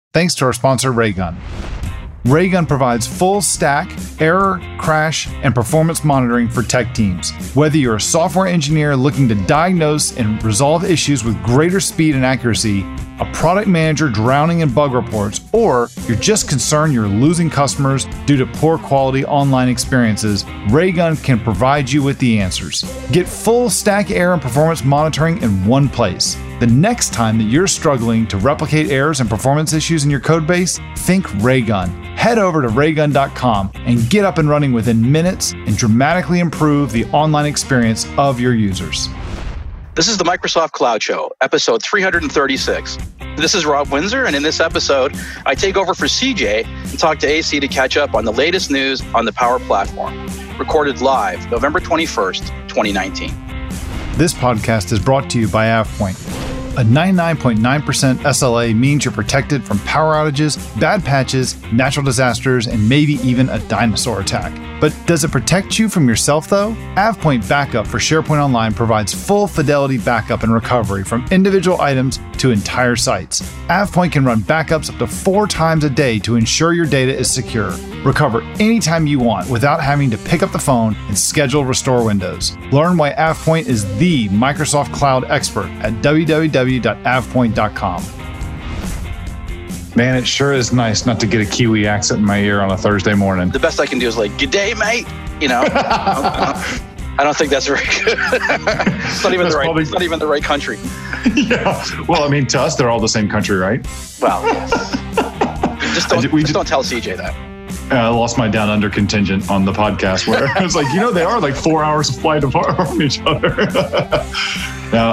thanks to our sponsor, Raygun. Raygun provides full stack, error, crash, and performance monitoring for tech teams. Whether you're a software engineer looking to diagnose and resolve issues with greater speed and accuracy, a product manager drowning in bug reports, or you're just concerned you're losing customers due to poor quality online experiences, Raygun can provide you with the answers. Get full stack error and performance monitoring in one place. The next time that you're struggling to replicate errors and performance issues in your codebase, think Raygun. Head over to raygun.com and get up and running within minutes and dramatically improve the online experience of your users. This is the Microsoft Cloud Show, episode 336. This is Rob Windsor, and in this episode, I take over for CJ and talk to AC to catch up on the latest news on the Power Platform. Recorded live, November 21st, 2019. This podcast is brought to you by AvePoint. A 99.9% SLA means you're protected from power outages, bad patches, natural disasters, and maybe even a dinosaur attack. But does it protect you from yourself though? AvePoint Backup for SharePoint Online provides full fidelity backup and recovery from individual items to entire sites. AvePoint can run backups up to 4 times a day to ensure your data is secure. Recover anytime you want without having to pick up the phone and schedule restore windows. Learn why AvePoint is the Microsoft Cloud expert at www.avepoint.com. Man, it sure is nice not to get a Kiwi accent in my ear on a Thursday morning. The best I can do is like, "Good day, mate." You know, I don't think that's very good. It's not even It's not even the right country. Yeah. Well, I mean, to us, they're all the same country, right? Well, yes. just don't tell CJ that. I lost my down under contingent on the podcast where I was like, they are like 4 hours of flight apart from each other. Now,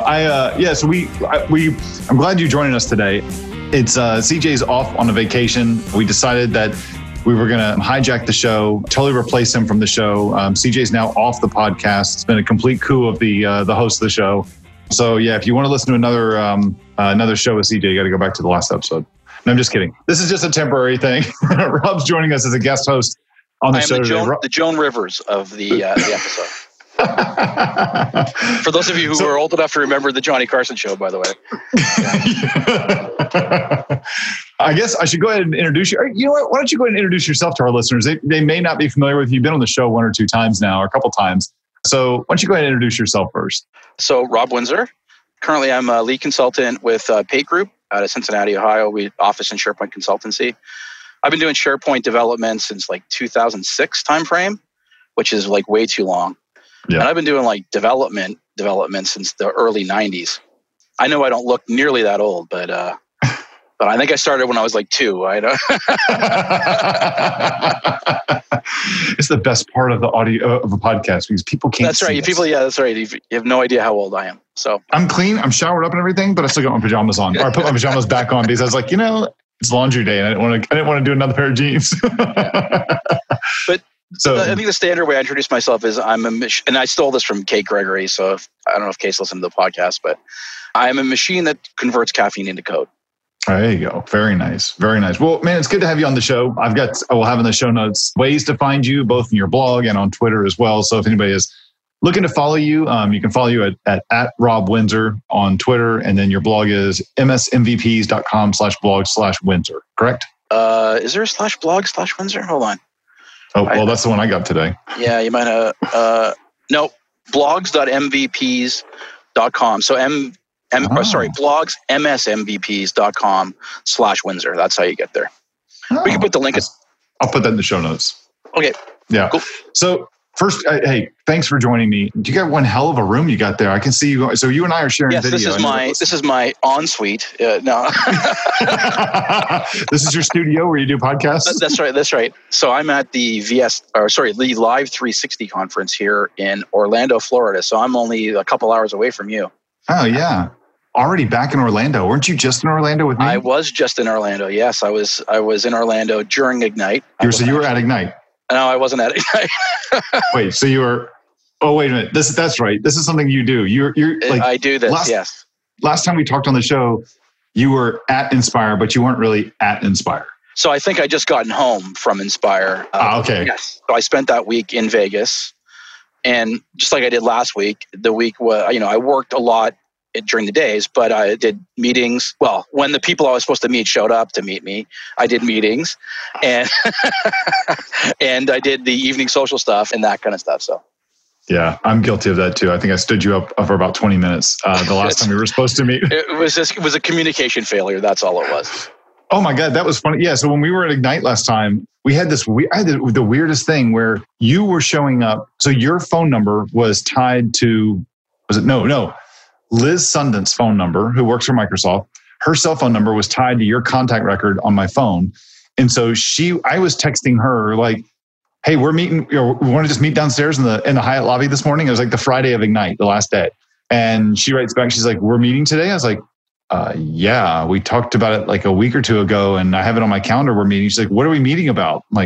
I'm glad you're joining us today. It's CJ's off on a vacation. We decided that we were going to hijack the show, totally replace him from the show. CJ's now off the podcast. It's been a complete coup of the host of the show. So yeah, if you want to listen to another show with CJ, you got to go back to the last episode. No, I'm just kidding. This is just a temporary thing. Rob's joining us as a guest host on the show today. The Joan Rivers of the episode. For those of you who are old enough to remember the Johnny Carson show, by the way. I guess I should go ahead and introduce you. You know what? Why don't you go ahead and introduce yourself to our listeners? They may not be familiar with you. You've been on the show 1 or 2 times now, or a couple times. So why don't you go ahead and introduce yourself first? So Rob Windsor. Currently, I'm a lead consultant with Pate Group out of Cincinnati, Ohio. We office in SharePoint consultancy. I've been doing SharePoint development since like 2006 timeframe, which is like way too long. Yeah. And I've been doing like development since the early 90s. I know I don't look nearly that old, but I think I started when I was like 2. I know. It's the best part of the audio of a podcast because people can't. That's right. That's right. You have no idea how old I am. So I'm clean. I'm showered up and everything, but I still got my pajamas on. Or I put my pajamas back on because I was like, it's laundry day, and I didn't want to do another pair of jeans. But. So I think the standard way I introduce myself is and I stole this from Kate Gregory. So I don't know if Kate's listened to the podcast, but I'm a machine that converts caffeine into code. There you go. Very nice. Very nice. Well, man, it's good to have you on the show. I will have in the show notes ways to find you both in your blog and on Twitter as well. So if anybody is looking to follow you, you can follow you at Rob Windsor on Twitter. And then your blog is msmvps.com/blog/Windsor, correct? Is there a /blog/Windsor? Hold on. Oh, well, that's the one I got today. Yeah, you might have. No, blogs.mvps.com. So blogs, msmvps.com/Windsor. That's how you get there. Oh, we can put the link. I'll put that in the show notes. Okay. Yeah. Cool. So first, hey, thanks for joining me. You got one hell of a room you got there. I can see you. So you and I are sharing video. This is my ensuite. No. This is your studio where you do podcasts? That's right. So I'm at the the Live 360 conference here in Orlando, Florida. So I'm only a couple hours away from you. Oh, yeah. Already back in Orlando. Weren't you just in Orlando with me? I was just in Orlando. Yes, I was in Orlando during Ignite. You were at Ignite. No, I wasn't at Ignite. Wait, so you were... Oh, wait a minute. That's right. This is something you do. You're like... I do this, yes. Last time we talked on the show, you were at Inspire, but you weren't really at Inspire. So I think I just gotten home from Inspire. Okay. Yes. So I spent that week in Vegas. And just like I did last week, the week was, I worked a lot during the days, but I did meetings. Well, when the people I was supposed to meet showed up to meet me, I did meetings, and and I did the evening social stuff and that kind of stuff. So. Yeah, I'm guilty of that too. I think I stood you up for about 20 minutes the last time we were supposed to meet. It was a communication failure. That's all it was. Oh my God, that was funny. Yeah, so when we were at Ignite last time, I had the weirdest thing where you were showing up. So your phone number was tied to, Liz Sundant's phone number, who works for Microsoft. Her cell phone number was tied to your contact record on my phone. And so I was texting her like, hey, we're meeting, we want to just meet downstairs in the Hyatt lobby this morning. It was like the Friday of Ignite, the last day. And she writes back, she's like, we're meeting today? I was like, yeah, we talked about it like a week or two ago and I have it on my calendar. We're meeting. She's like, what are we meeting about? I'm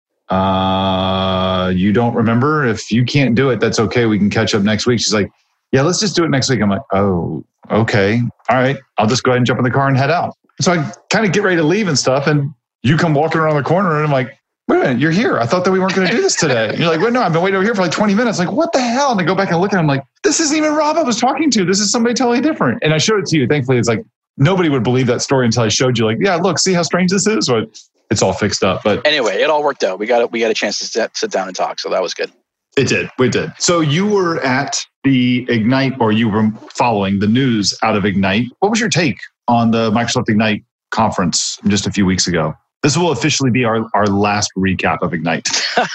like, you don't remember? If you can't do it, that's okay. We can catch up next week. She's like, yeah, let's just do it next week. I'm like, oh, okay. All right. I'll just go ahead and jump in the car and head out. So I kind of get ready to leave and stuff. And you come walking around the corner and I'm like, wait a minute, you're here. I thought that we weren't going to do this today. And you're like, wait, no, I've been waiting over here for like 20 minutes. Like, what the hell? And I go back and look at him like, this isn't even Rob I was talking to. This is somebody totally different. And I showed it to you. Thankfully, it's like, nobody would believe that story until I showed you like, yeah, look, see how strange this is? But it's all fixed up. But anyway, it all worked out. We got a chance to sit down and talk. So that was good. It did. We did. So you were at the Ignite, or you were following the news out of Ignite. What was your take on the Microsoft Ignite conference just a few weeks ago? This will officially be our last recap of Ignite.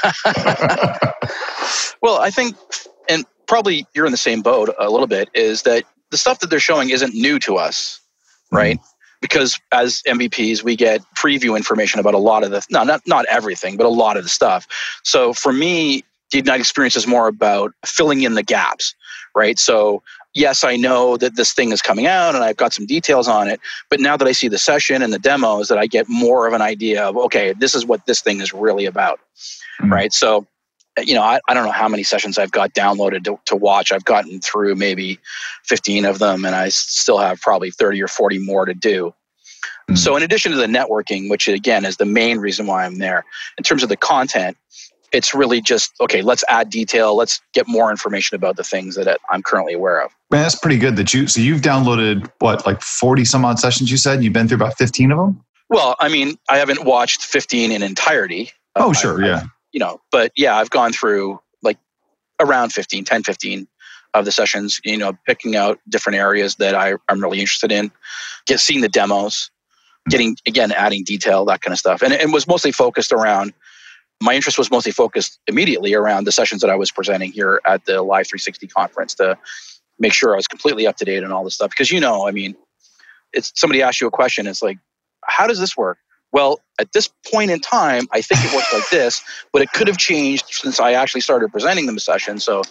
Well, I think, and probably you're in the same boat a little bit, is that the stuff that they're showing isn't new to us, right? Mm-hmm. Because as MVPs, we get preview information about a lot of not everything, but a lot of the stuff. So for me, the Ignite experience is more about filling in the gaps, right? So yes, I know that this thing is coming out and I've got some details on it, but now that I see the session and the demos, that I get more of an idea of, okay, this is what this thing is really about, right? So, I don't know how many sessions I've got downloaded to watch. I've gotten through maybe 15 of them and I still have probably 30 or 40 more to do. So in addition to the networking, which again is the main reason why I'm there, in terms of the content, it's really just, okay, let's add detail. Let's get more information about the things that I'm currently aware of. Man, that's pretty good that you've downloaded like 40 some odd sessions you said? You've been through about 15 of them? Well, I mean, I haven't watched 15 in entirety. Oh, sure. Yeah. But yeah, I've gone through like around 10, 15 of the sessions, picking out different areas that I'm really interested in, seeing the demos, adding detail, that kind of stuff. And it was mostly focused around, my interest was mostly focused immediately around the sessions that I was presenting here at the Live 360 conference to make sure I was completely up to date on all this stuff. Because, it's somebody asks you a question, it's like, how does this work? Well, at this point in time, I think it works like this, but it could have changed since I actually started presenting the session. So,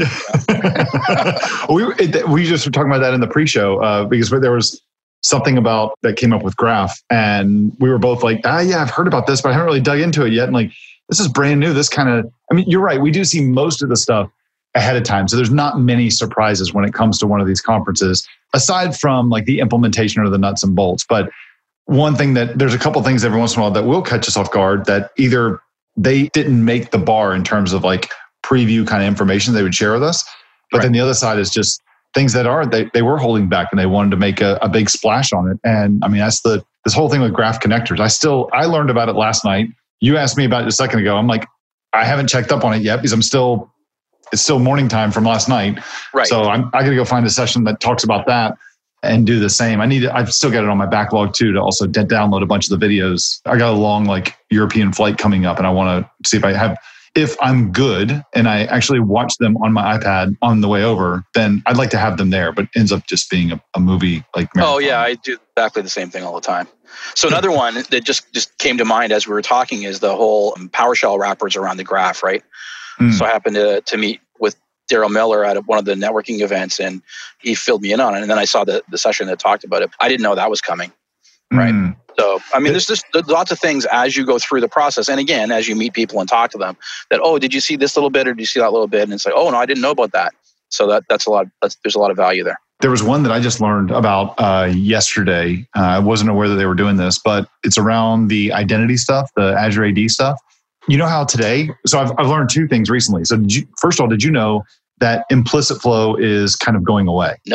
we just were talking about that in the pre-show because there was something about that came up with Graph, and we were both like, yeah, I've heard about this, but I haven't really dug into it yet. And like, this is brand new. This kind of, you're right. We do see most of the stuff ahead of time. So there's not many surprises when it comes to one of these conferences, aside from like the implementation or the nuts and bolts. But one thing there's a couple things every once in a while that will catch us off guard, that either they didn't make the bar in terms of like preview kind of information they would share with us. But then the other side is just things that they were holding back and they wanted to make a big splash on it. And that's this whole thing with Graph connectors. I learned about it last night. You asked me about it a second ago. I'm like, I haven't checked up on it yet because it's still morning time from last night. Right. So I got to go find a session that talks about that and do the same. I've still got it on my backlog too, to also download a bunch of the videos. I got a long European flight coming up and I want to see if I'm good and I actually watch them on my iPad on the way over, then I'd like to have them there, but it ends up just being a movie like marathon. Oh yeah, I do exactly the same thing all the time. So another one that just came to mind as we were talking is the whole PowerShell wrappers around the Graph, right? So I happened to meet with Daryl Miller at one of the networking events and he filled me in on it. And then I saw the session that talked about it. I didn't know that was coming, right? So, there's just lots of things as you go through the process. And again, as you meet people and talk to them that, oh, did you see this little bit or did you see that little bit? And it's like, oh, no, I didn't know about that. So there's a lot of value there. There was one that I just learned about yesterday. I wasn't aware that they were doing this, but it's around the identity stuff, the Azure AD stuff. You know how today, so I've learned two things recently. So first of all, did you know that implicit flow is kind of going away? No,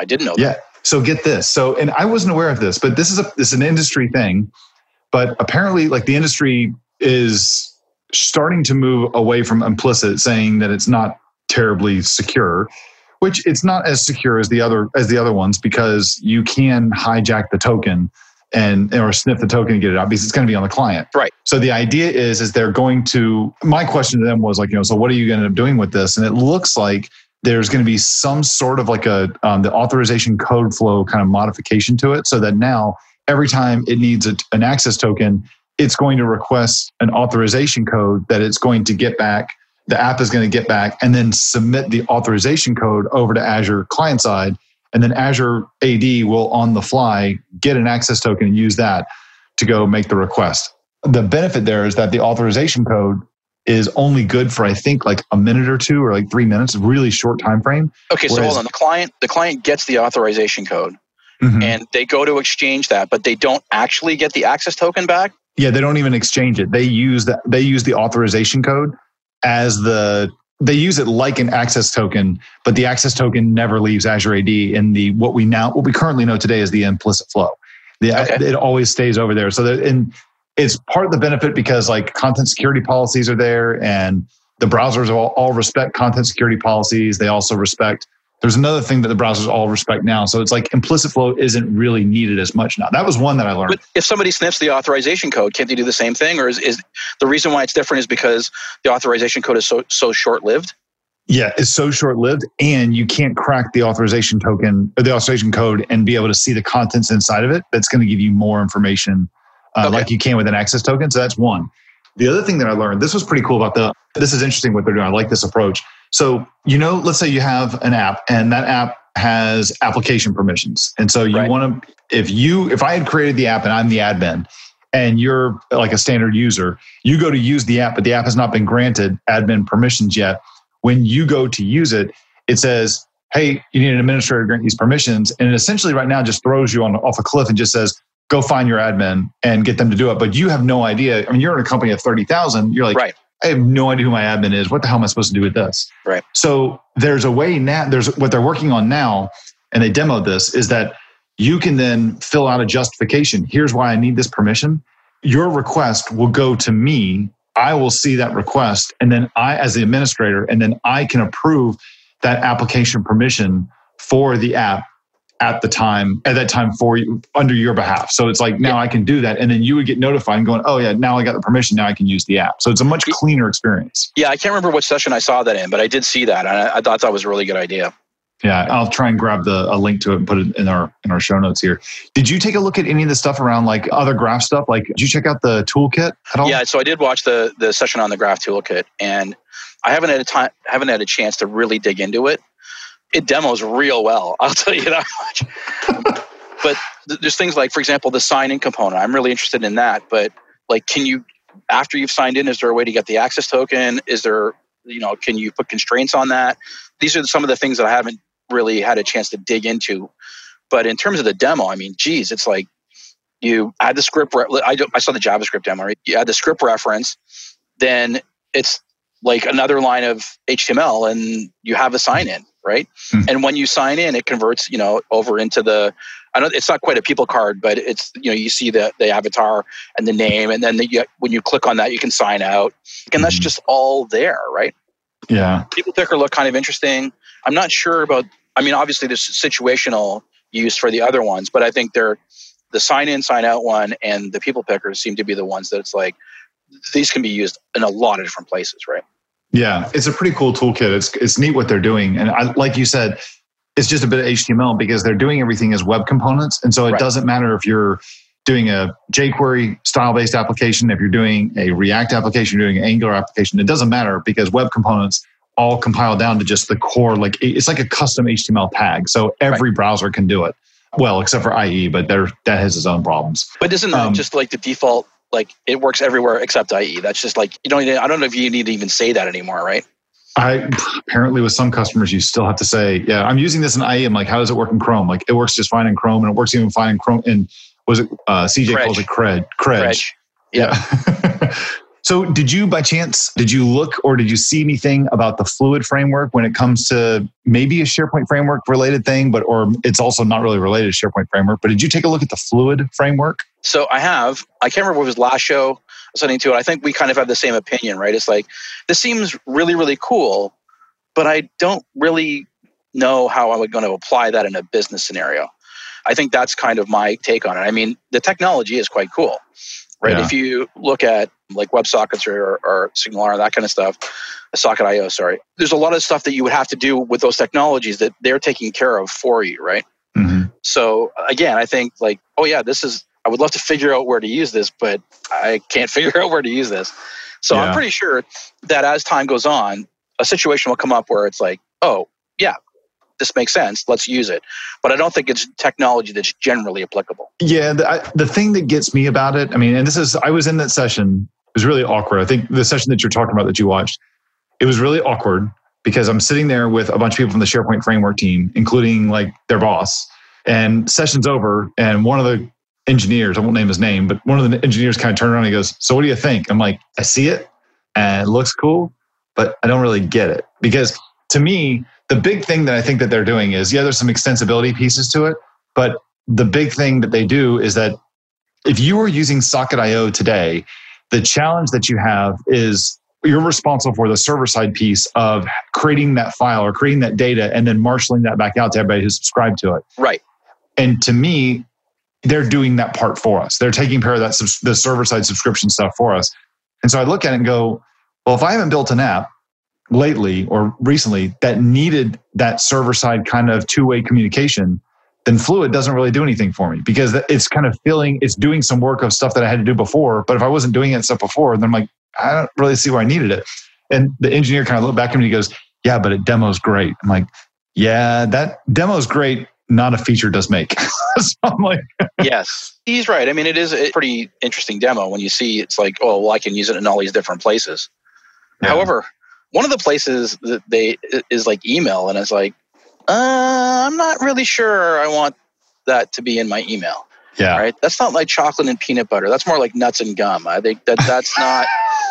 I didn't know that. Yeah. So get this. So, and I wasn't aware of this, but this is an industry thing. But apparently, like, the industry is starting to move away from implicit, saying that it's not terribly secure, which it's not as secure as the other ones, because you can hijack the token or sniff the token and get it out, because it's going to be on the client. Right. So the idea is they're going to, my question to them was like, so what are you going to end up doing with this? And it looks like there's going to be some sort of like the authorization code flow kind of modification to it, so that now every time it needs an access token, it's going to request an authorization code that it's going to get back. The app is going to get back and then submit the authorization code over to Azure client side. And then Azure AD will on the fly get an access token and use that to go make the request. The benefit there is that the authorization code is only good for, I think, like a minute or two, or like 3 minutes, really short time frame. Okay, so hold on. The client gets the authorization code, and they go to exchange that, but they don't actually get the access token back? Yeah, they don't even exchange it. They use the authorization code they use it like an access token, but the access token never leaves Azure AD in what we currently know today is the implicit flow. It always stays over there. So it's part of the benefit, because like content security policies are there, and the browsers all respect content security policies. They also respect, there's another thing that the browsers all respect now. So it's like implicit flow isn't really needed as much now. That was one that I learned. But if somebody sniffs the authorization code, can't they do the same thing? Or is the reason why it's different is because the authorization code is so short-lived? Yeah, it's so short-lived, and you can't crack the authorization token or the authorization code and be able to see the contents inside of it. That's going to give you more information like you can with an access token. So that's one. The other thing that I learned, this was pretty cool about this is interesting what they're doing. I like this approach. So, let's say you have an app, and that app has application permissions. And so you want to, if I had created the app and I'm the admin and you're like a standard user, you go to use the app, but the app has not been granted admin permissions yet. When you go to use it, it says, hey, you need an administrator to grant these permissions. And it essentially right now just throws you off a cliff and just says, go find your admin and get them to do it. But you have no idea. I mean, you're in a company of 30,000. You're like, I have no idea who my admin is. What the hell am I supposed to do with this? Right. So there's a way now, there's what they're working on now, and they demoed this, is that you can then fill out a justification. Here's why I need this permission. Your request will go to me. I will see that request, and then I, as the administrator, and then I can approve that application permission for the app at that time for you, under your behalf. So it's like, now I can do that. And then you would get notified and going, oh yeah, now I got the permission. Now I can use the app. So it's a much cleaner experience. Yeah. I can't remember what session I saw that in, but I did see that. And I thought that was a really good idea. Yeah. I'll try and grab a link to it and put it in our show notes here. Did you take a look at any of the stuff around like other graph stuff? Like, did you check out the toolkit at all? Yeah. So I did watch the session on the graph toolkit, and I haven't had a chance to really dig into it. It demos real well, I'll tell you that much. But there's things like, for example, the sign-in component. I'm really interested in that. But like, can you, after you've signed in, is there a way to get the access token? Is there, can you put constraints on that? These are some of the things that I haven't really had a chance to dig into. But in terms of the demo, I mean, geez, it's like you add the script. I saw the JavaScript demo, right? You add the script reference, then it's like another line of HTML, and you have a sign-in. Right. Mm-hmm. And when you sign in, it converts, over into it's not quite a people card, but it's, you see the avatar and the name. And then when you click on that, you can sign out. And that's just all there. Right. Yeah. People picker look kind of interesting. I'm not sure about, obviously there's situational use for the other ones, but I think the sign in, sign out one and the people pickers seem to be the ones that it's like, these can be used in a lot of different places. Right. Yeah, it's a pretty cool toolkit. It's neat what they're doing. And like you said, it's just a bit of HTML because they're doing everything as web components. And so it doesn't matter if you're doing a jQuery style-based application, if you're doing a React application, you're doing an Angular application, it doesn't matter because web components all compile down to just the core, like it's like a custom HTML tag. So every browser can do it. Well, except for IE, but that has its own problems. But isn't that just like the default? Like it works everywhere except IE. That's just like, I don't know if you need to even say that anymore, right? Apparently with some customers, you still have to say, yeah, I'm using this in IE. I'm like, how does it work in Chrome? Like it works just fine in Chrome, and it works even fine in Chrome. And was it CJ calls it Cred? Cred. Yeah. So did you, by chance, did you look or did you see anything about the Fluid framework when it comes to maybe a SharePoint framework related thing, or it's also not really related to SharePoint framework, but did you take a look at the Fluid framework? So I can't remember what was last show I was listening to it. I think we kind of have the same opinion, right? It's like, this seems really, really cool, but I don't really know how I'm going to apply that in a business scenario. I think that's kind of my take on it. I mean, the technology is quite cool, right? Yeah. If you look at like WebSockets or SignalR, that kind of stuff, Socket.io, sorry. There's a lot of stuff that you would have to do with those technologies that they're taking care of for you, right? Mm-hmm. So again, I think like, oh yeah, I would love to figure out where to use this, but I can't figure out where to use this. So I'm pretty sure that as time goes on, a situation will come up where it's like, oh yeah, this makes sense, let's use it. But I don't think it's technology that's generally applicable. Yeah, the thing that gets me about it, I mean, and I was in that session, it was really awkward. I think the session that you're talking about that you watched, it was really awkward because I'm sitting there with a bunch of people from the SharePoint framework team, including like their boss, and session's over, and one of the engineers, I won't name his name, but one of the engineers kind of turned around and he goes, so what do you think? I'm like, I see it and it looks cool, but I don't really get it. Because to me, the big thing that I think that they're doing is, there's some extensibility pieces to it, but the big thing that they do is that if you were using Socket.io today, the challenge that you have is you're responsible for the server-side piece of creating that file or creating that data and then marshaling that back out to everybody who's subscribed to it. Right. And to me, they're doing that part for us. They're taking care of that the server-side subscription stuff for us. And so I look at it and go, well, if I haven't built an app lately or recently that needed that server-side kind of two-way communication, then Fluid doesn't really do anything for me because it's kind of it's doing some work of stuff that I had to do before. But if I wasn't doing that stuff before, then I'm like, I don't really see where I needed it. And the engineer kind of looked back at me and he goes, yeah, but it demo's great. I'm like, yeah, that demo's great. Not a feature does make. So I'm like, yes, he's right. I mean, it is a pretty interesting demo when you see it's like, oh, well, I can use it in all these different places. Yeah. However, one of the places that is like email, and it's like, I'm not really sure I want that to be in my email. Yeah. Right? That's not like chocolate and peanut butter. That's more like nuts and gum. I think that's not...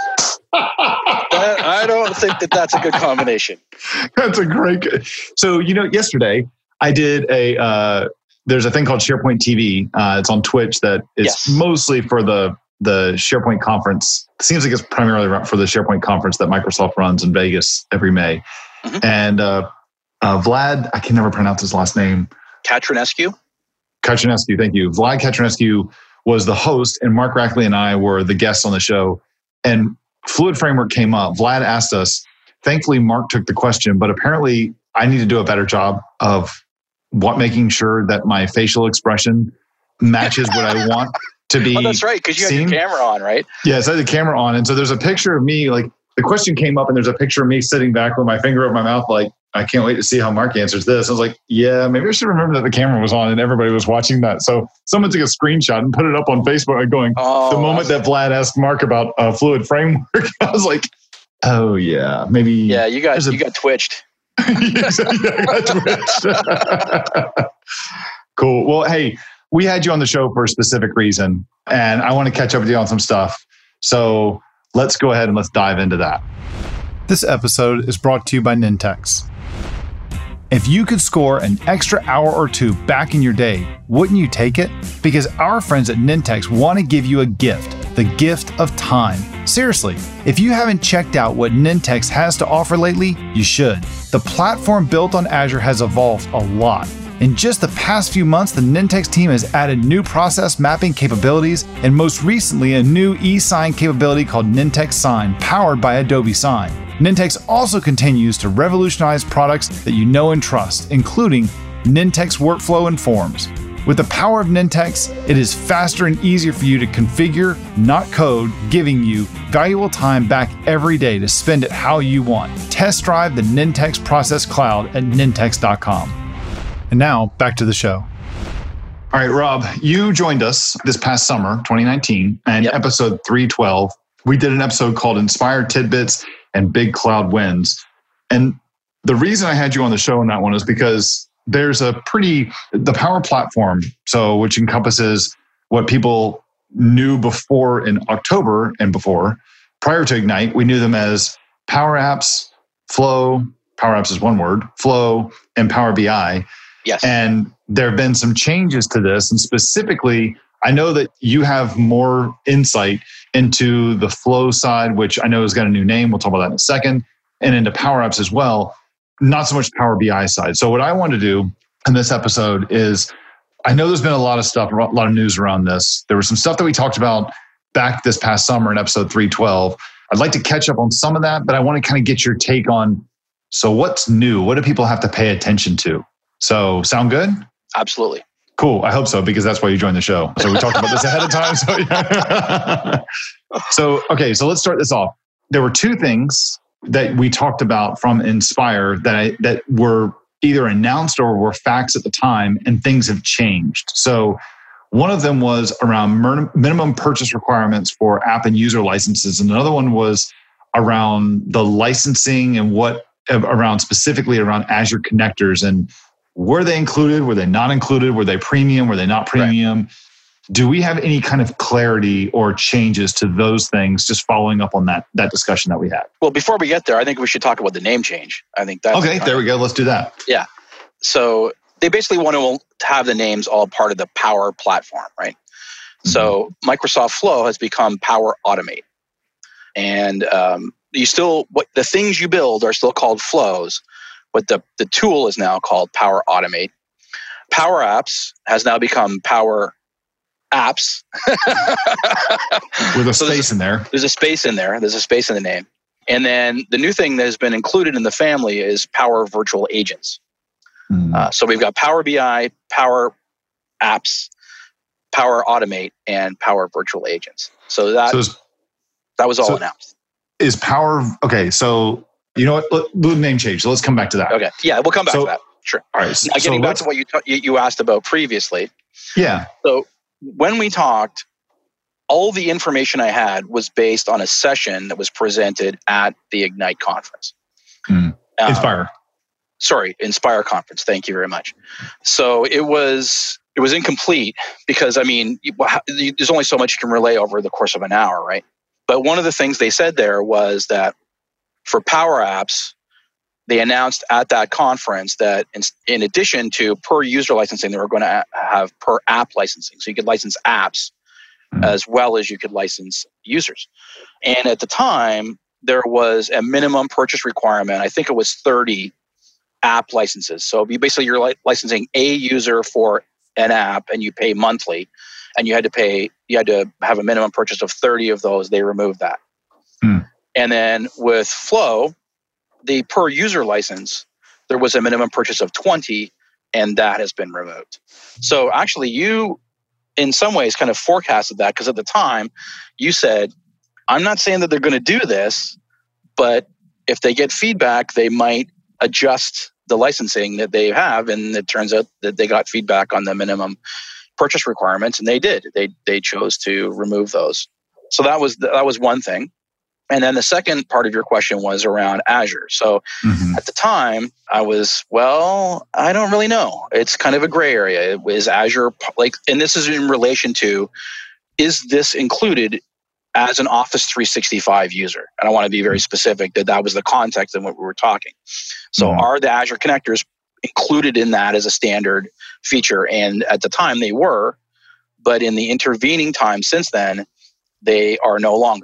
I don't think that's a good combination. That's a great... So, yesterday I did there's a thing called SharePoint TV. It's on Twitch that is mostly for the SharePoint conference. It seems like it's primarily for the SharePoint conference that Microsoft runs in Vegas every May. Mm-hmm. And Vlad, I can never pronounce his last name. Katrinescu, thank you. Vlad Katrinescu was the host, and Mark Rackley and I were the guests on the show. And Fluid Framework came up. Vlad asked us. Thankfully, Mark took the question, but apparently I need to do a better job of making sure that my facial expression matches what I want to be. Oh, that's right, because you have your camera on, right? Yes, I had the camera on. And so there's a picture of me, like the question came up and there's a picture of me sitting back with my finger over my mouth, like, I can't wait to see how Mark answers this. I was like, yeah, maybe I should remember that the camera was on and everybody was watching that. So someone took a screenshot and put it up on Facebook going, the moment that Vlad asked Mark about Fluid Framework, I was like, oh yeah, maybe. Yeah, you got twitched. Cool. Well, hey, we had you on the show for a specific reason, and I want to catch up with you on some stuff. So let's go ahead and let's dive into that. This episode is brought to you by Nintex. If you could score an extra hour or two back in your day, wouldn't you take it? Because our friends at Nintex want to give you a gift, the gift of time. Seriously, if you haven't checked out what Nintex has to offer lately, you should. The platform built on Azure has evolved a lot. In just the past few months, the Nintex team has added new process mapping capabilities and most recently a new e-sign capability called Nintex Sign, powered by Adobe Sign. Nintex also continues to revolutionize products that you know and trust, including Nintex Workflow and Forms. With the power of Nintex, it is faster and easier for you to configure, not code, giving you valuable time back every day to spend it how you want. Test drive the Nintex Process Cloud at nintex.com. And now, back to the show. All right, Rob, you joined us this past summer, 2019, and episode 312. We did an episode called Inspired Tidbits and Big Cloud Wins. And the reason I had you on the show on that one is because there's the Power Platform, so which encompasses what people knew before in October and before, prior to Ignite, we knew them as Power Apps, Flow. Power Apps is one word, Flow, and Power BI. Yes. And there have been some changes to this. And specifically, I know that you have more insight into the Flow side, which I know has got a new name. We'll talk about that in a second. And into Power Apps as well. Not so much Power BI side. So what I want to do in this episode is, I know there's been a lot of stuff, a lot of news around this. There was some stuff that we talked about back this past summer in episode 312. I'd like to catch up on some of that, but I want to kind of get your take on, so what's new? What do people have to pay attention to? So sound good? Absolutely. Cool. I hope so, because that's why you joined the show. So we talked about this ahead of time. So, yeah. So let's start this off. There were two things that we talked about from Inspire that were either announced or were facts at the time, and things have changed. So one of them was around minimum purchase requirements for app and user licenses. And another one was around the licensing and specifically around Azure connectors. And were they included? Were they not included? Were they premium? Were they not premium? Right. Do we have any kind of clarity or changes to those things, just following up on that discussion that we had? Well, before we get there, I think we should talk about the name change. I think that's... Okay, there we go. Let's do that. Yeah. So they basically want to have the names all part of the Power Platform, right? Mm-hmm. So Microsoft Flow has become Power Automate. And the things you build are still called flows, but the tool is now called Power Automate. Power Apps has now become Power Apps. With a space in there. There's a space in there. There's a space in the name. And then the new thing that has been included in the family is Power Virtual Agents. So we've got Power BI, Power Apps, Power Automate, and Power Virtual Agents. So that was all announced. Is Power... Okay, so you know what? The name change. So let's come back to that. Okay. Yeah, we'll come back to that. Sure. All right. Now, getting back to what you asked about previously. Yeah. So when we talked, all the information I had was based on a session that was presented at the Ignite conference. Inspire conference. Thank you very much. So it was incomplete because, I mean, there's only so much you can relay over the course of an hour, right? But one of the things they said there was that for Power Apps, they announced at that conference that in addition to per user licensing, they were going to have per app licensing. So you could license apps as well as you could license users. And at the time, there was a minimum purchase requirement. I think it was 30 app licenses. So you're licensing a user for an app and you pay monthly, and you had to have a minimum purchase of 30 of those. They removed that. And then with Flow, the per user license, there was a minimum purchase of 20, and that has been removed. So actually you, in some ways, kind of forecasted that, because at the time you said, I'm not saying that they're going to do this, but if they get feedback, they might adjust the licensing that they have. And it turns out that they got feedback on the minimum purchase requirements, and they did. They chose to remove those. So that was one thing. And then the second part of your question was around Azure. So at the time, I was, I don't really know. It's kind of a gray area. Is Azure and this is in relation to, is this included as an Office 365 user? And I want to be very specific that was the context of what we were talking. So are the Azure connectors included in that as a standard feature? And at the time they were, but in the intervening time since then, they are no longer.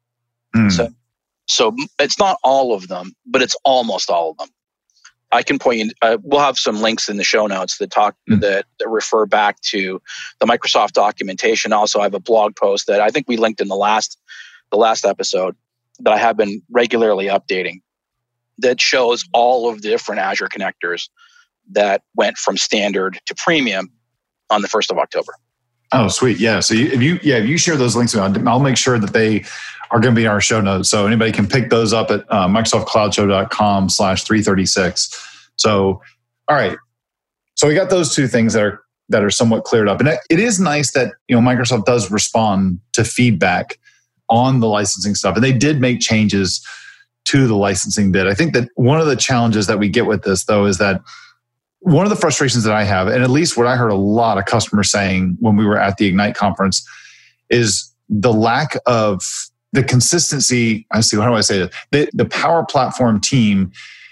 So it's not all of them, but it's almost all of them. I can point you. We'll have some links in the show notes that refer back to the Microsoft documentation. Also, I have a blog post that I think we linked in the last episode that I have been regularly updating that shows all of the different Azure connectors that went from standard to premium on the 1st of October. Oh, sweet. Yeah. So if you share those links, I'll make sure that they are going to be in our show notes. So anybody can pick those up at microsoftcloudshow.com/336. So, all right. So we got those two things that are somewhat cleared up. And it is nice that, Microsoft does respond to feedback on the licensing stuff. And they did make changes to the licensing bit. I think that one of the challenges that we get with this, though, is that one of the frustrations that I have, and at least what I heard a lot of customers saying when we were at the Ignite conference, is the lack of the consistency, how do I say this? The Power Platform team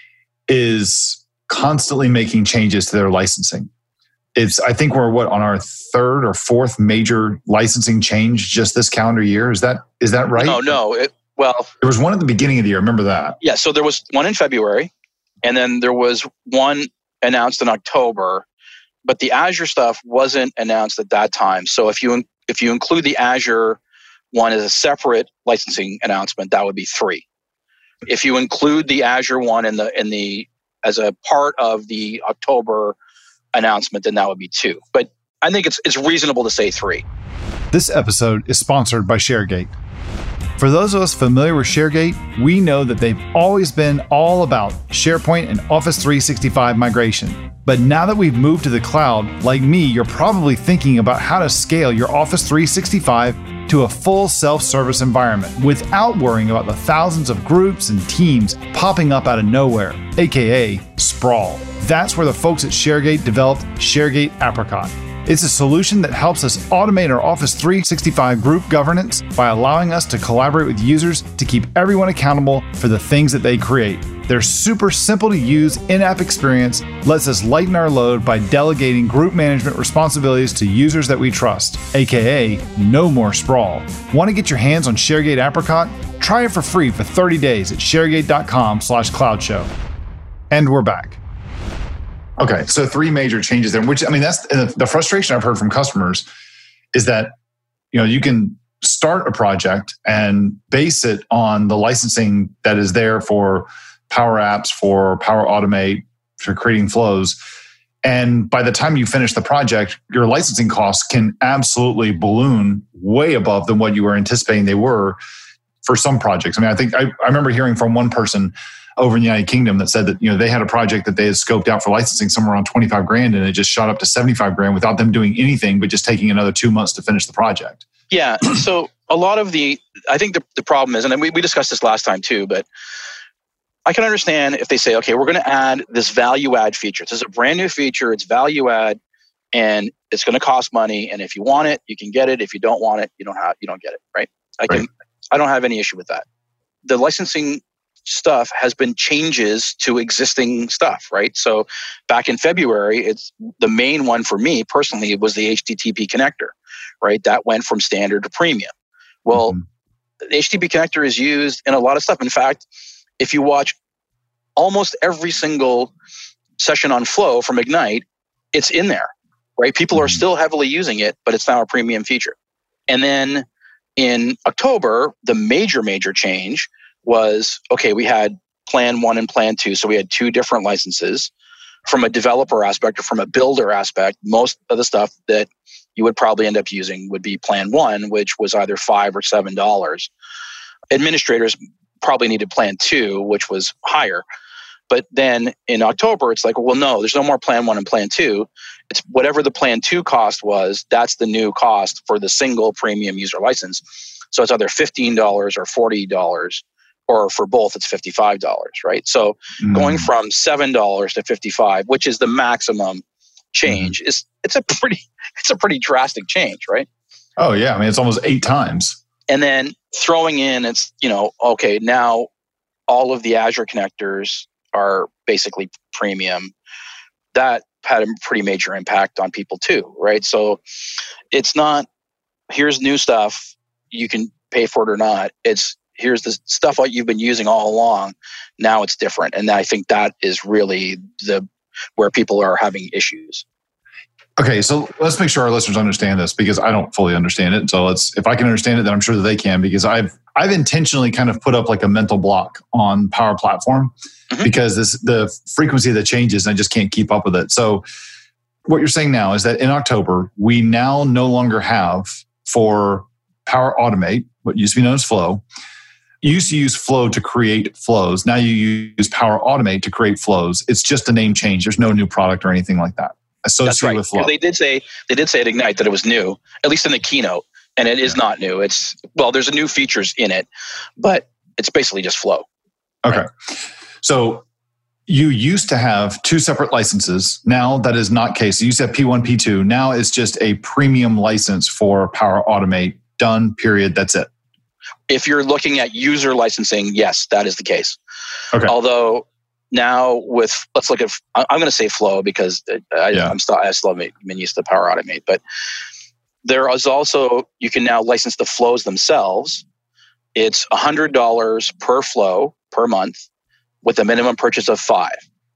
is constantly making changes to their licensing. I think we're on our third or fourth major licensing change just this calendar year. Is that right? No. There was one at the beginning of the year. Remember that? Yeah. So there was one in February, and then there was one announced in October, but the Azure stuff wasn't announced at that time. So if you include the Azure one as a separate licensing announcement, that would be 3. If you include the Azure one as a part of the October announcement, then that would be 2. But I think it's reasonable to say 3. This episode is sponsored by ShareGate. For those of us familiar with ShareGate, we know that they've always been all about SharePoint and Office 365 migration. But now that we've moved to the cloud, like me, you're probably thinking about how to scale your Office 365 to a full self-service environment without worrying about the thousands of groups and teams popping up out of nowhere, aka sprawl. That's where the folks at ShareGate developed ShareGate Apricot. It's a solution that helps us automate our Office 365 group governance by allowing us to collaborate with users to keep everyone accountable for the things that they create. Their super simple to use in-app experience lets us lighten our load by delegating group management responsibilities to users that we trust, aka no more sprawl. Want to get your hands on ShareGate Apricot? Try it for free for 30 days at sharegate.com/cloudshow. And we're back. Okay, so 3 major changes there, which, that's the frustration I've heard from customers is that, you can start a project and base it on the licensing that is there for Power Apps, for Power Automate, for creating flows. And by the time you finish the project, your licensing costs can absolutely balloon way above than what you were anticipating they were for some projects. I remember hearing from one person over in the United Kingdom that said that, they had a project that they had scoped out for licensing somewhere around $25,000 and it just shot up to $75,000 without them doing anything but just taking another 2 months to finish the project. Yeah. So a lot of I think the problem is, and we discussed this last time too, but I can understand if they say, okay, we're going to add this value add feature. This is a brand new feature. It's value add and it's going to cost money. And if you want it, you can get it. If you don't want it, you don't get it. Right. I don't have any issue with that. The licensing stuff has been changes to existing stuff, right? So back in February, it's the main one for me personally, it was the HTTP connector, right? That went from standard to premium. Well, the HTTP connector is used in a lot of stuff. In fact, if you watch almost every single session on Flow from Ignite, it's in there, right? People are still heavily using it, but it's now a premium feature. And then in October, the major change was, okay, we had Plan 1 and Plan 2. So we had 2 different licenses. From a developer aspect or from a builder aspect, most of the stuff that you would probably end up using would be Plan 1, which was either $5 or $7. Administrators probably needed Plan 2, which was higher. But then in October, it's like, well, no, there's no more Plan 1 and Plan 2. It's whatever the Plan 2 cost was, that's the new cost for the single premium user license. So it's either $15 or $40. Or for both, it's $55, right? So going from $7 to $55, which is the maximum change, it's a pretty drastic change, right? Oh yeah, it's almost 8 times. And then throwing in, it's okay, now all of the Azure connectors are basically premium. That had a pretty major impact on people too, right? So it's not here's new stuff, you can pay for it or not. It's here's the stuff that you've been using all along. Now it's different. And I think that is really where people are having issues. Okay, so let's make sure our listeners understand this because I don't fully understand it. So if I can understand it, then I'm sure that they can because I've intentionally kind of put up like a mental block on Power Platform because the frequency of the changes, I just can't keep up with it. So what you're saying now is that in October, we now no longer have for Power Automate, what used to be known as Flow. You used to use Flow to create flows. Now you use Power Automate to create flows. It's just a name change. There's no new product or anything like that associated with Flow. They did say at Ignite that it was new, at least in the keynote, and it is not new. There's new features in it, but it's basically just Flow. Okay. Right? So you used to have 2 separate licenses. Now that is not case. You used to have P1, P2. Now it's just a premium license for Power Automate. Done, period. That's it. If you're looking at user licensing, yes, that is the case. Okay. Although now let's look at, I'm going to say Flow because I still haven't been used to Power Automate, but there is also, you can now license the flows themselves. It's $100 per flow per month with a minimum purchase of 5.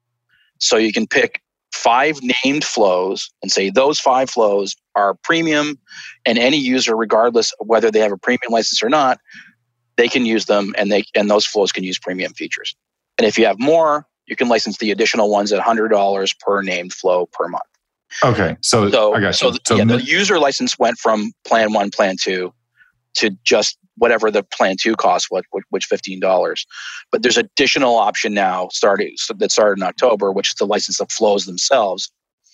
So you can pick 5 named flows and say those 5 flows are premium, and any user, regardless of whether they have a premium license or not, they can use them, and those flows can use premium features. And if you have more, you can license the additional ones at $100 per named flow per month. Okay, so I got you. The user license went from Plan 1, Plan 2 to just whatever the Plan 2 costs, which $15. But there's additional option now that started in October, which is to license the flows themselves.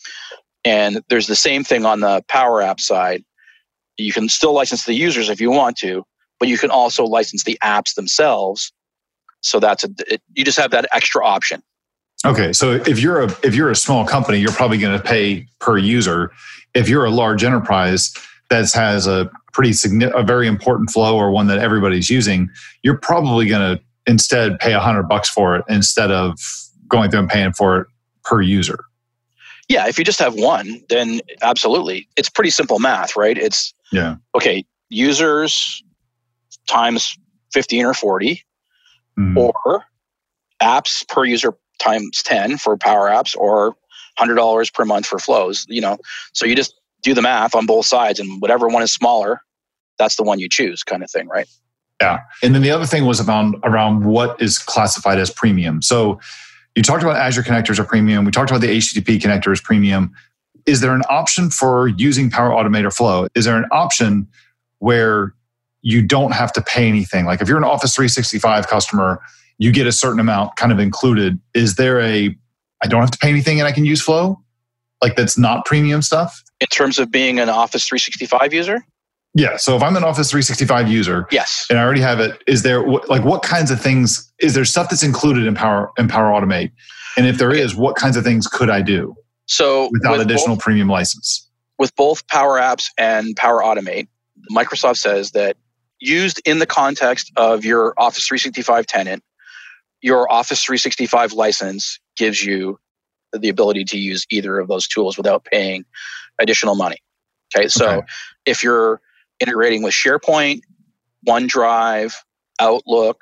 And there's the same thing on the Power App side. You can still license the users if you want to, but you can also license the apps themselves. So you just have that extra option. Okay, so if you're a small company, you're probably going to pay per user. If you're a large enterprise that has a very important flow or one that everybody's using, you're probably going to instead pay $100 for it instead of going through and paying for it per user. Yeah, if you just have one, then absolutely. It's pretty simple math, right? It's okay, users times 15 or 40, or apps per user times 10 for Power Apps, or $100 per month for flows. So you just do the math on both sides, and whatever one is smaller, that's the one you choose, kind of thing, right? Yeah. And then the other thing was around what is classified as premium. So you talked about Azure connectors are premium. We talked about the HTTP connector as premium. Is there an option for using Power Automate or Flow? Is there an option where you don't have to pay anything? Like if you're an Office 365 customer, you get a certain amount kind of included. Is there I don't have to pay anything and I can use Flow? Like that's not premium stuff? In terms of being an Office 365 user? Yeah. So if I'm an Office 365 user, yes, and I already have it, is there what kinds of things? Is there stuff that's included in Power Automate? And if there is, what kinds of things could I do? So without additional premium license, with both Power Apps and Power Automate, Microsoft says that used in the context of your Office 365 tenant, your Office 365 license gives you the ability to use either of those tools without paying additional money. Okay, so if you're integrating with SharePoint, OneDrive, Outlook,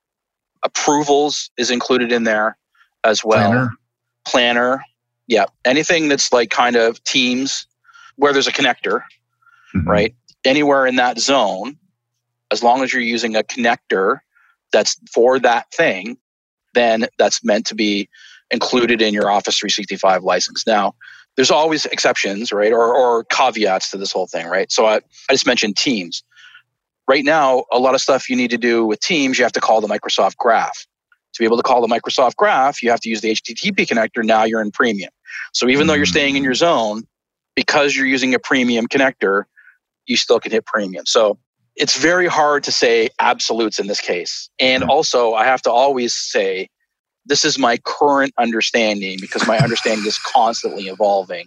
approvals is included in there as well. Planner. Yeah. Anything that's like kind of Teams where there's a connector, right? Anywhere in that zone, as long as you're using a connector that's for that thing, then that's meant to be included in your Office 365 license. Now, there's always exceptions, right? Or caveats to this whole thing, right? So I just mentioned Teams. Right now, a lot of stuff you need to do with Teams, you have to call the Microsoft Graph. To be able to call the Microsoft Graph, you have to use the HTTP connector. Now you're in premium. So even though you're staying in your zone, because you're using a premium connector, you still can hit premium. So it's very hard to say absolutes in this case. And also, I have to always say, this is my current understanding because my understanding is constantly evolving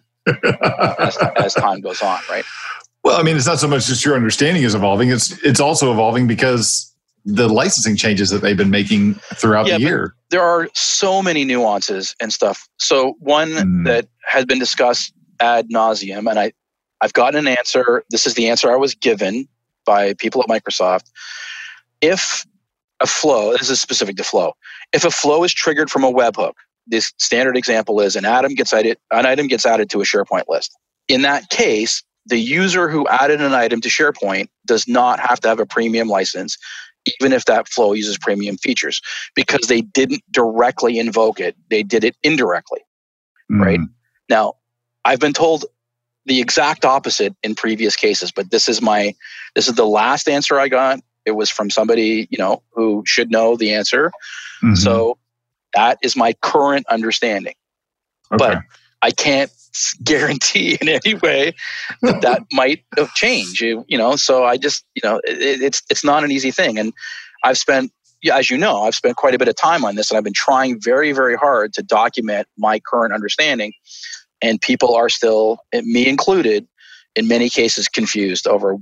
as time goes on, right? Well, I mean, it's not so much just your understanding is evolving. It's also evolving because the licensing changes that they've been making throughout the year. There are so many nuances and stuff. So one that has been discussed ad nauseum, and I've gotten an answer. This is the answer I was given by people at Microsoft. If a flow, this is specific to Flow, if a flow is triggered from a webhook, this standard example is an item gets added to a SharePoint list. In that case, the user who added an item to SharePoint does not have to have a premium license, even if that flow uses premium features, because they didn't directly invoke it. They did it indirectly, right? Now, I've been told the exact opposite in previous cases, but this is the last answer I got. It was from somebody, who should know the answer. So that is my current understanding. But I can't guarantee in any way that might have changed. So I just, it's not an easy thing. And I've spent, as you know, I've spent quite a bit of time on this, and I've been trying very, very hard to document my current understanding. And people are still, me included, in many cases confused over what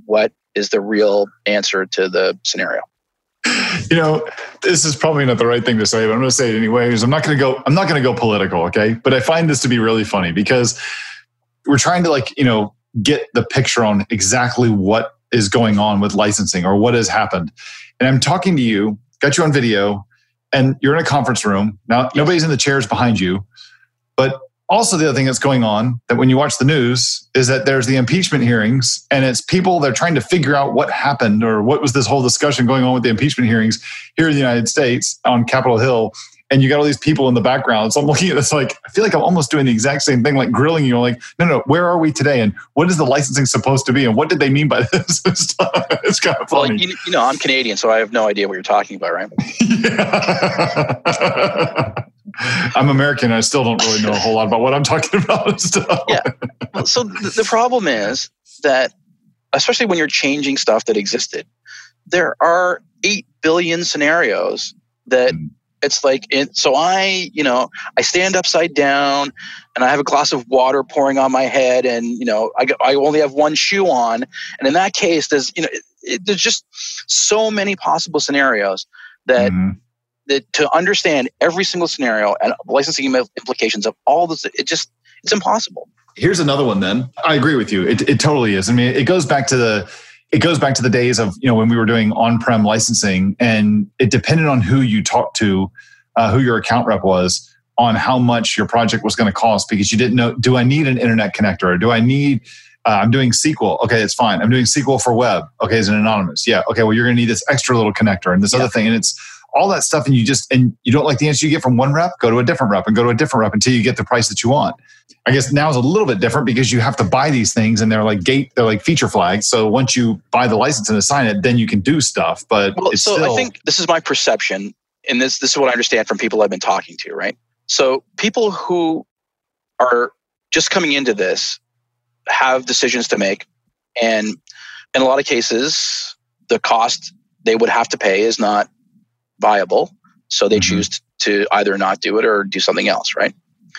is the real answer to the scenario. This is probably not the right thing to say, but I'm going to say it anyways. I'm not going to go political, okay? But I find this to be really funny because we're trying to get the picture on exactly what is going on with licensing or what has happened. And I'm talking to you, got you on video, and you're in a conference room. Now, nobody's in the chairs behind you. But also the other thing that's going on that when you watch the news is that there's the impeachment hearings, and it's people, they're trying to figure out what happened or what was this whole discussion going on with the impeachment hearings here in the United States on Capitol Hill. And you got all these people in the background. So I'm looking at this I feel like I'm almost doing the exact same thing, like grilling you. No, where are we today? And what is the licensing supposed to be? And what did they mean by this? It's kind of funny. Well, I'm Canadian, so I have no idea what you're talking about, right? Yeah. I'm American. I still don't really know a whole lot about what I'm talking about and stuff. Yeah. Well, so the problem is that, especially when you're changing stuff that existed, there are 8 billion scenarios that it's so I stand upside down and I have a glass of water pouring on my head, and I only have one shoe on, and in that case there's there's just so many possible scenarios that that to understand every single scenario and licensing implications of all this, it's impossible. Here's another one then. I agree with you. It totally is. I mean, it goes back to the days of, when we were doing on-prem licensing, and it depended on who you talked to, who your account rep was, on how much your project was going to cost, because you didn't know, do I need an internet connector? Or do I need, I'm doing SQL. Okay, it's fine. I'm doing SQL for web. Okay, is it anonymous? Yeah. Okay, well, you're going to need this extra little connector and this other thing. And it's all that stuff. And you don't like the answer you get from one rep, go to a different rep and go to a different rep until you get the price that you want. I guess now is a little bit different because you have to buy these things and they're like feature flags. So once you buy the license and assign it, then you can do stuff. But I think this is my perception, and this is what I understand from people I've been talking to, right? So people who are just coming into this have decisions to make, and in a lot of cases, the cost they would have to pay is not viable. So they choose to either not do it or do something else, right?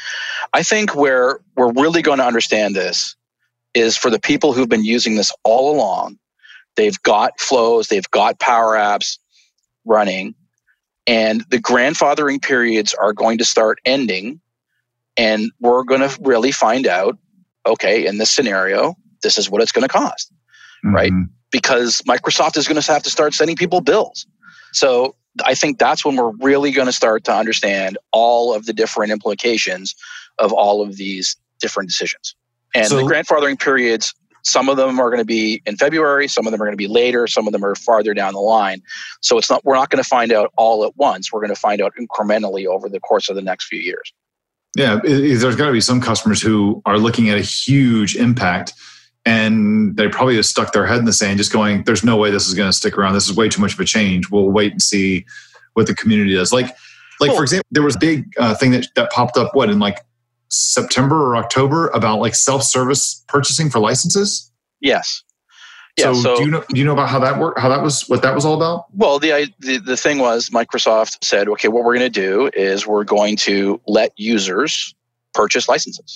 I think where we're really going to understand this is for the people who've been using this all along. They've got flows, they've got Power Apps running, and the grandfathering periods are going to start ending, and we're going to really find out, okay, in this scenario, this is what it's going to cost, right? Because Microsoft is going to have to start sending people bills. So I think that's when we're really going to start to understand all of the different implications of all of these different decisions. And the grandfathering periods, some of them are going to be in February, some of them are going to be later, some of them are farther down the line. So we're not going to find out all at once. We're going to find out incrementally over the course of the next few years. Yeah, there's got to be some customers who are looking at a huge impact, and they probably have stuck their head in the sand just going, there's no way this is going to stick around. This is way too much of a change. We'll wait and see what the community does. Like for example, there was a big thing that popped up, in September or October, about self-service purchasing for licenses? Yes. Yeah, so do you know about how that worked? What that was all about? Well, the thing was, Microsoft said, okay, what we're going to do is we're going to let users purchase licenses.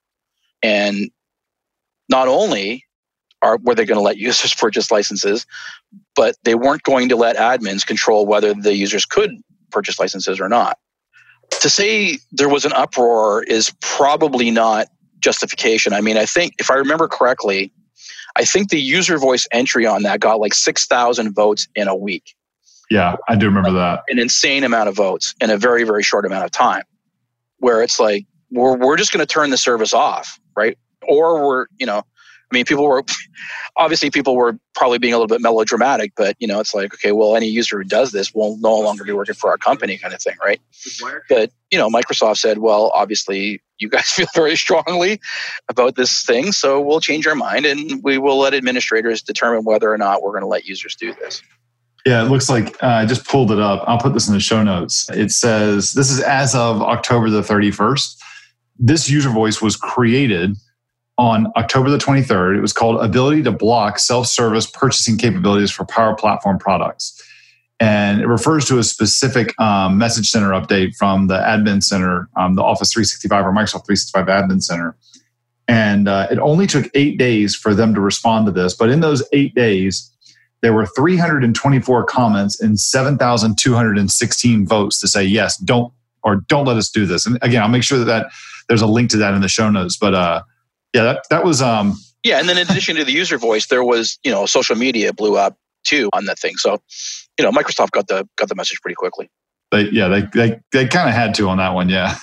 And not only were they going to let users purchase licenses, but they weren't going to let admins control whether the users could purchase licenses or not. To say there was an uproar is probably not justification. I mean, I think, if I remember correctly, I think the user voice entry on that got 6,000 votes in a week. Yeah, I do remember that. An insane amount of votes in a very, very short amount of time, where it's we're just going to turn the service off, right? Or people were probably being a little bit melodramatic, but it's okay, well, any user who does this will no longer be working for our company, kind of thing, right? But Microsoft said, well, obviously you guys feel very strongly about this thing, so we'll change our mind and we will let administrators determine whether or not we're going to let users do this. Yeah, it looks like I just pulled it up. I'll put this in the show notes. It says this is as of October the 31st. This user voice was created on October the 23rd. It was called Ability to Block Self-Service Purchasing Capabilities for Power Platform Products. And it refers to a specific message center update from the admin center, the Office 365 or Microsoft 365 admin center. And it only took 8 days for them to respond to this. But in those 8 days, there were 324 comments and 7,216 votes to say, yes, don't let us do this. And again, I'll make sure that there's a link to that in the show notes. But that was... Yeah, and then in addition to the user voice, there was, social media blew up too on that thing. So, Microsoft got the message pretty quickly. They kind of had to on that one. Yeah.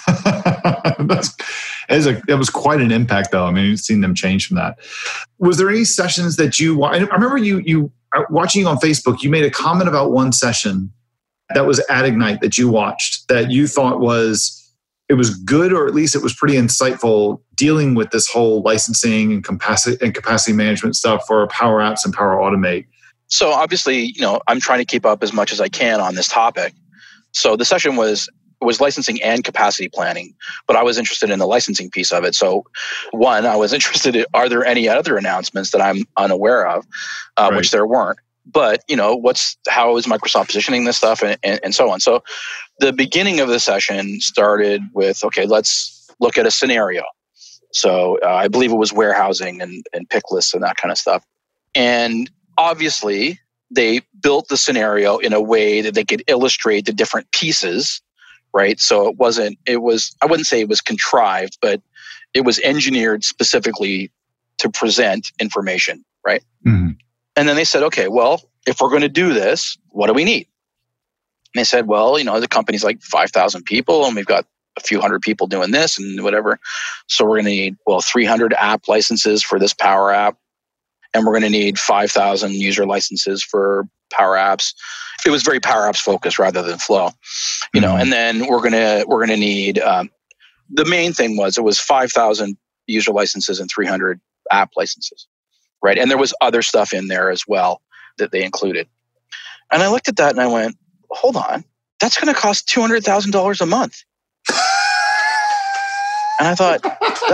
It was quite an impact though. I mean, you've seen them change from that. Was there any sessions that I remember you watching on Facebook, you made a comment about one session that was at Ignite that you watched that you thought it was good, or at least it was pretty insightful dealing with this whole licensing and capacity management stuff for Power Apps and Power Automate. So obviously, I'm trying to keep up as much as I can on this topic. So the session was licensing and capacity planning, but I was interested in the licensing piece of it. So one, I was interested in, are there any other announcements that I'm unaware of, right. Which there weren't. But, how is Microsoft positioning this stuff and so on. So the beginning of the session started with, okay, let's look at a scenario. So I believe it was warehousing and pick lists and that kind of stuff. And obviously, they built the scenario in a way that they could illustrate the different pieces, right? So I wouldn't say it was contrived, but it was engineered specifically to present information, right? Mm-hmm. And then they said, okay, well, if we're going to do this, what do we need? And they said, well, the company's like 5,000 people and we've got a few hundred people doing this and whatever. So we're going to need, 300 app licenses for this Power App. And we're going to need 5,000 user licenses for Power Apps. It was very Power Apps focused rather than Flow, And then we're going to need. The main thing was it was 5,000 user licenses and 300 app licenses, right? And there was other stuff in there as well that they included. And I looked at that and I went, hold on, that's going to cost $200,000 a month. And I thought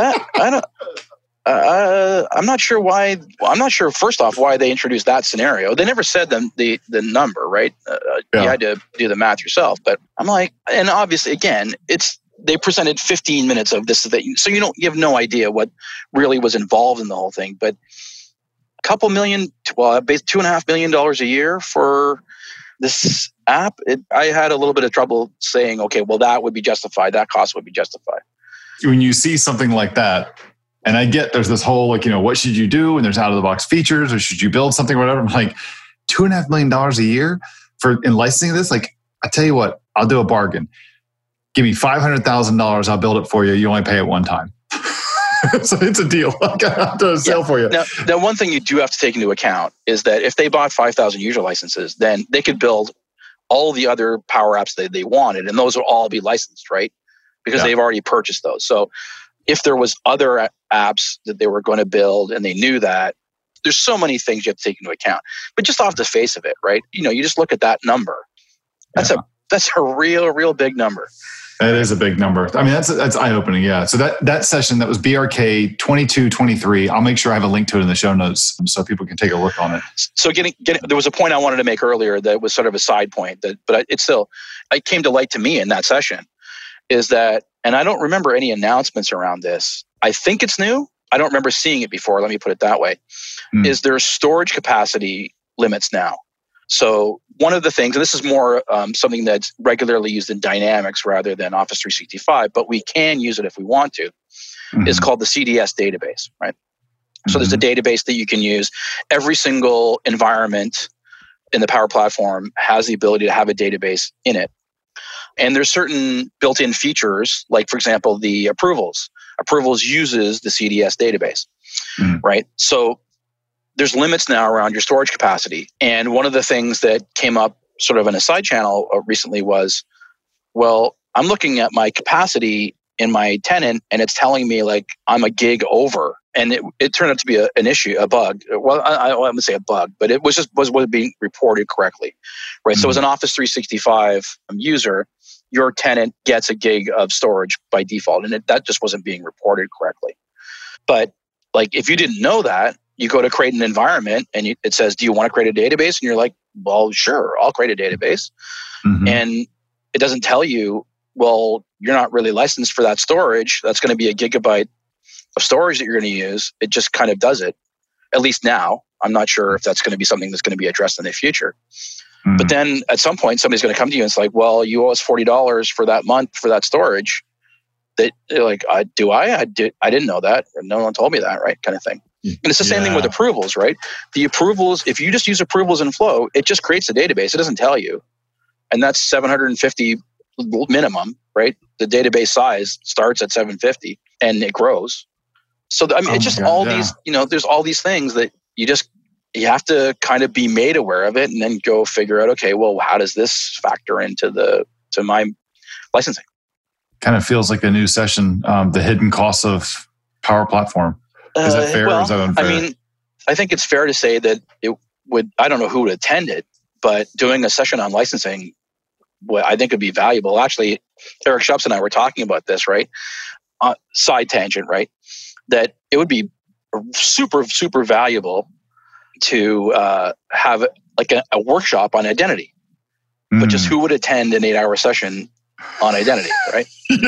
I'm not sure why. I'm not sure. First off, why they introduced that scenario. They never said the number, right? You had to do the math yourself. But I'm like, and obviously, again, they presented 15 minutes of this, so you have no idea what really was involved in the whole thing. But a couple million, $2.5 million a year for this app. I had a little bit of trouble saying, okay, well, that would be justified. That cost would be justified. When you see something like that. And I get there's this whole what should you do? And there's out of the box features, or should you build something or whatever? I'm like, $2.5 million a year in licensing this? Like, I tell you what, I'll do a bargain. Give me $500,000, I'll build it for you. You only pay it one time. So it's a deal. I'll do a sale for you. Now, one thing you do have to take into account is that if they bought 5,000 user licenses, then they could build all the other Power Apps that they wanted, and those will all be licensed, right? Because they've already purchased those. So if there was other apps that they were going to build and they knew that, there's so many things you have to take into account. But just off the face of it, right? You just look at that number. That's a real big number. That is a big number. I mean, that's eye-opening, yeah. So that session, that was BRK 2223. I'll make sure I have a link to it in the show notes so people can take a look on it. So there was a point I wanted to make earlier that was sort of a side point, but it came to light to me in that session, is that, and I don't remember any announcements around this. I think it's new. I don't remember seeing it before. Let me put it that way. Is there storage capacity limits now? So one of the things, and this is more something that's regularly used in Dynamics rather than Office 365, but we can use it if we want to, is called the CDS database, right? So there's a database that you can use. Every single environment in the Power Platform has the ability to have a database in it. And there's certain built-in features, like, for example, the approvals. Approvals uses the CDS database, right? So there's limits now around your storage capacity. And one of the things that came up sort of in a side channel recently was, well, I'm looking at my capacity in my tenant and it's telling me like I'm a gig over. And it turned out to be an issue, a bug. Well, I wouldn't say a bug, but it was being reported correctly, right? So as an Office 365 user, your tenant gets a gig of storage by default, and that just wasn't being reported correctly. But like, if you didn't know that, you go to create an environment, and it says, "Do you want to create a database?" And you're like, "Well, sure, I'll create a database." And it doesn't tell you, well, you're not really licensed for that storage. That's going to be a gigabyte of storage that you're going to use, it just kind of does it. At least now. I'm not sure if that's going to be something that's going to be addressed in the future. But then at some point, somebody's going to come to you and it's like, well, you owe us $40 for that month for that storage. They're like, do I? I didn't know that. No one told me that, right? Kind of thing. And it's the same thing with approvals, right? The approvals, if you just use approvals in Flow, it just creates a database. It doesn't tell you. And that's 750 minimum, right? The database size starts at 750 and it grows. So, it's just these, there's all these things that you have to kind of be made aware of it and then go figure out, okay, well, how does this factor into my licensing? Kind of feels like a new session, the hidden costs of Power Platform. Is that fair or is that unfair? I think it's fair to say that it would, I don't know who would attend it, but doing a session on licensing, I think would be valuable. Actually, Eric Schups and I were talking about this, right? Side tangent, right? That it would be super, super valuable to have like a workshop on identity, but just who would attend an 8-hour session on identity, right?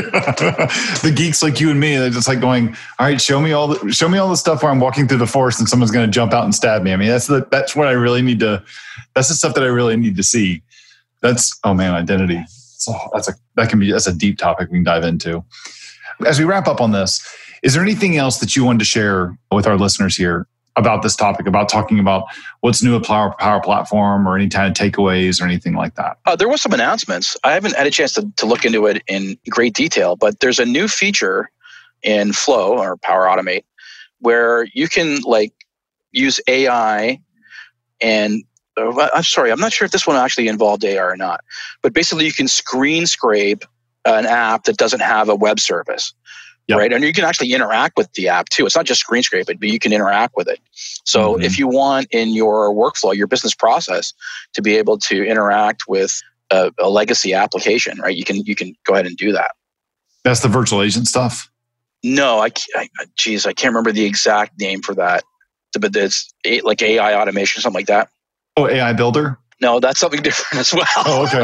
The geeks like you and me, they're just like going, all right, show me all the stuff where I'm walking through the forest and someone's going to jump out and stab me. I mean, that's what I really need to. That's the stuff that I really need to see. Identity. So that's a deep topic we can dive into. As we wrap up on this, is there anything else that you wanted to share with our listeners here about this topic, about talking about what's new at Power Platform or any kind of takeaways or anything like that? There was some announcements. I haven't had a chance to look into it in great detail, but there's a new feature in Flow or Power Automate where you can use AI and I'm sorry, I'm not sure if this one actually involved AI or not, but basically you can screen scrape an app that doesn't have a web service. Yep. Right. And you can actually interact with the app too. It's not just screen scrape it, but you can interact with it. So if you want in your workflow, your business process to be able to interact with a legacy application, right? You can go ahead and do that. That's the virtual agent stuff? No, I can't remember the exact name for that. But it's like AI automation, something like that. Oh, AI Builder? No, that's something different as well. Oh, okay.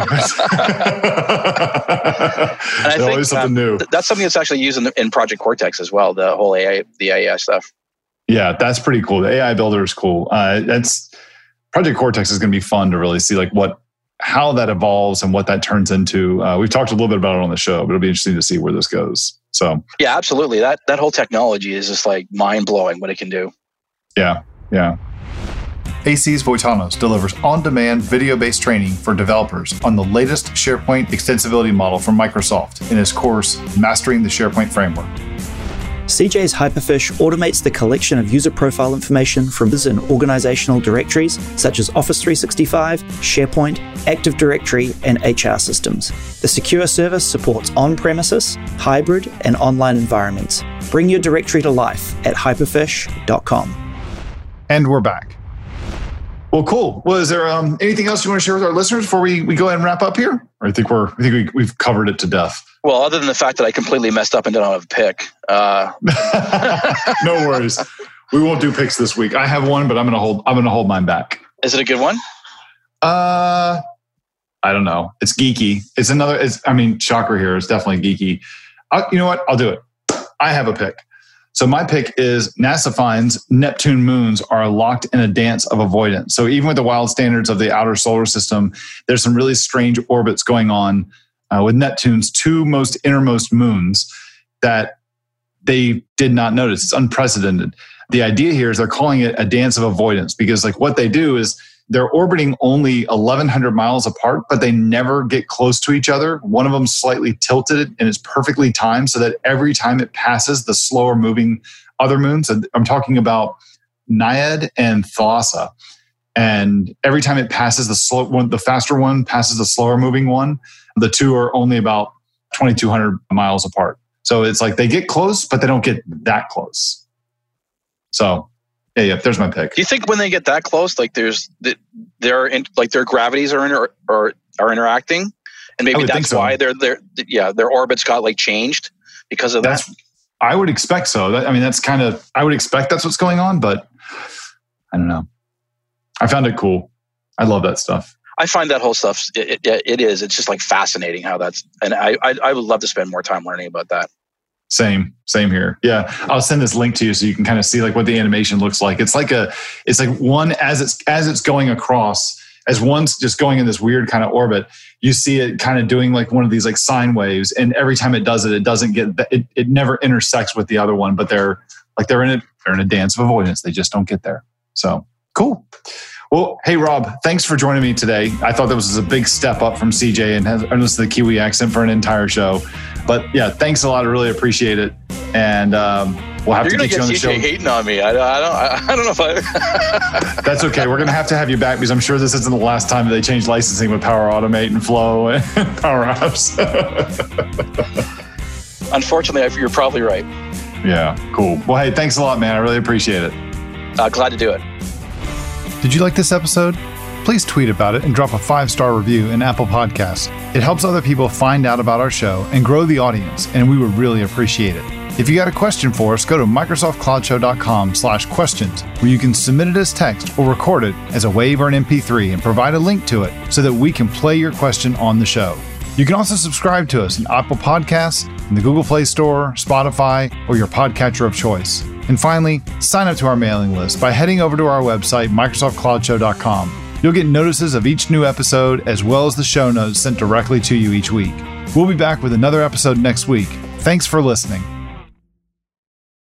And I think something new. That's something that's actually used in Project Cortex as well, the whole AI stuff. Yeah, that's pretty cool. The AI Builder is cool. That's Project Cortex is going to be fun to really see how that evolves and what that turns into. We've talked a little bit about it on the show, but it'll be interesting to see where this goes. So yeah, absolutely. That whole technology is just mind blowing what it can do. Yeah. AC's Voitanos delivers on-demand video-based training for developers on the latest SharePoint extensibility model from Microsoft in his course, Mastering the SharePoint Framework. CJ's Hyperfish automates the collection of user profile information from in organizational directories such as Office 365, SharePoint, Active Directory, and HR systems. The secure service supports on-premises, hybrid, and online environments. Bring your directory to life at hyperfish.com. And we're back. Well, cool. Well, is there anything else you want to share with our listeners before we go ahead and wrap up here? Or I think we've covered it to death. Well, other than the fact that I completely messed up and didn't have a pick. No worries. We won't do picks this week. I have one, but I'm gonna hold mine back. Is it a good one? I don't know. It's geeky. Shocker here. It's definitely geeky. You know what? I'll do it. I have a pick. So my pick is NASA finds Neptune moons are locked in a dance of avoidance. So even with the wild standards of the outer solar system, there's some really strange orbits going on with Neptune's two innermost moons that they did not notice. It's unprecedented. The idea here is they're calling it a dance of avoidance because what they do is they're orbiting only 1,100 miles apart, but they never get close to each other. One of them slightly tilted and it's perfectly timed so that every time it passes the slower moving other moons, and I'm talking about Naiad and Thalassa, and every time it passes the faster one passes the slower moving one, the two are only about 2,200 miles apart. So it's they get close, but they don't get that close. So yeah, there's my pick. Do you think when they get that close, their gravities are interacting, and maybe that's why their orbits got changed because of that? I would expect so. I would expect that's what's going on, but I don't know. I found it cool. I love that stuff. I find that whole stuff. It is. It's just fascinating how that's. And I would love to spend more time learning about that. Same here. Yeah. I'll send this link to you so you can kind of see like what the animation looks like. It's like one as it's going across, as one's just going in this weird kind of orbit, you see it kind of doing like one of these like sine waves. And every time it does it, it doesn't get, it never intersects with the other one, but they're in a dance of avoidance. They just don't get there. So cool. Well, hey, Rob, thanks for joining me today. I thought that was a big step up from CJ and listen to the Kiwi accent for an entire show. But yeah, thanks a lot. I really appreciate it. And we'll have to get you on the show. You're going to get CJ hating on me. I don't know if I... That's okay. We're going to have you back because I'm sure this isn't the last time they change licensing with Power Automate and Flow and Power Apps. Unfortunately, you're probably right. Yeah, cool. Well, hey, thanks a lot, man. I really appreciate it. Glad to do it. Did you like this episode? Please tweet about it and drop a 5-star review in Apple Podcasts. It helps other people find out about our show and grow the audience, and we would really appreciate it. If you got a question for us, go to microsoftcloudshow.com/questions, where you can submit it as text or record it as a WAV or an MP3 and provide a link to it so that we can play your question on the show. You can also subscribe to us in Apple Podcasts, in the Google Play Store, Spotify, or your podcatcher of choice. And finally, sign up to our mailing list by heading over to our website, microsoftcloudshow.com. You'll get notices of each new episode as well as the show notes sent directly to you each week. We'll be back with another episode next week. Thanks for listening.